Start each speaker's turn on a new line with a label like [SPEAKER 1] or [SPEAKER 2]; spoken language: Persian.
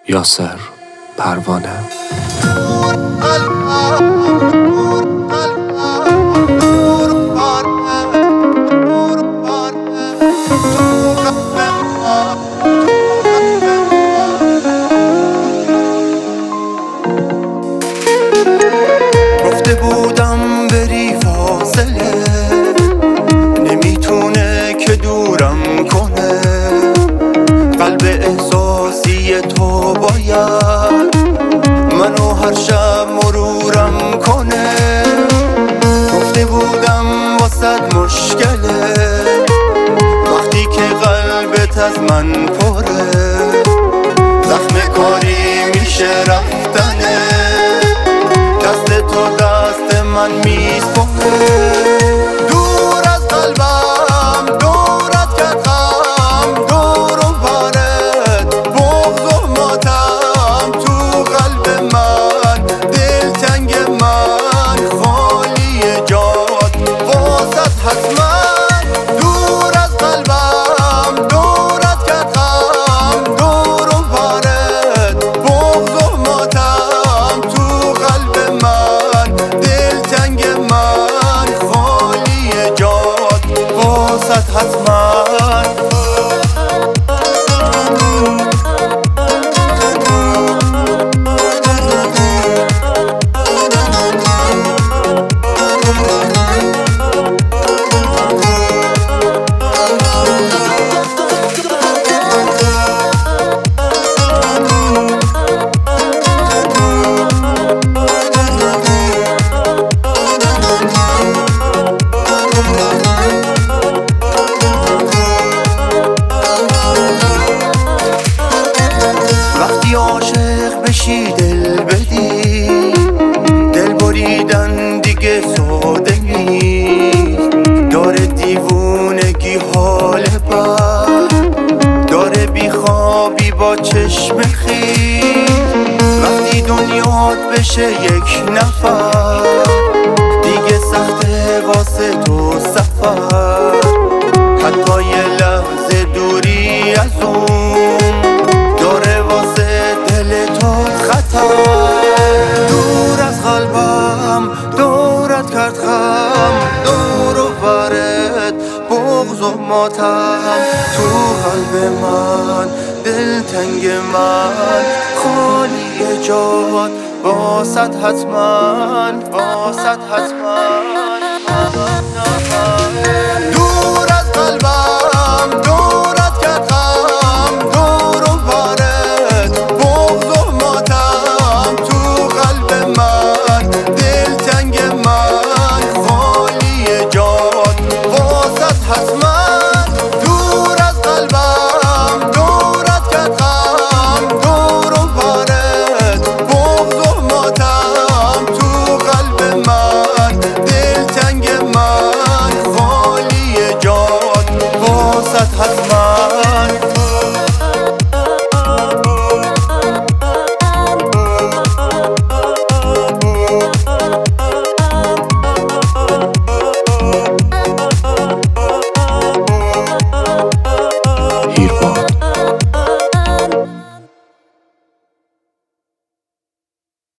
[SPEAKER 1] یاسر پروانه.
[SPEAKER 2] گفته بودم بری فاصله، نمیتونه که دورم کنه. قلب احساسی تو باید منو هر شب مرورم کنه. گفته بودم واسد مشکله وقتی که قلبت از من پره. زخم کاری میشه رفتنه، دست تو دست من میسپره. دور از قلبم دورت کردم، دور و برت بغض و ماتم تو قلب من. دلتنگ من خالی جات واسط حتما. دور از قلبم دورت کردم، دور و برت بغض و ماتم تو قلب من. دلتنگ من خالی جات واسط حتما. وقتی عاشق بشی دل بدی، دل بریدن دیگه ساده نیست. داره دیوونگی حال بد، داره بیخوابی با چشم خیس. وقتی دنیات بشه یک نفر، دیگه سخته واسه تو سفر. حتی یه لحظه دوری از اون داره واسه دل تو خطر. دور از قلبم دورت کرد غم، دور و برت بغض و ماتم تو قلب من. دلتنگ من خالی جات واسط حتما، واسط حتما.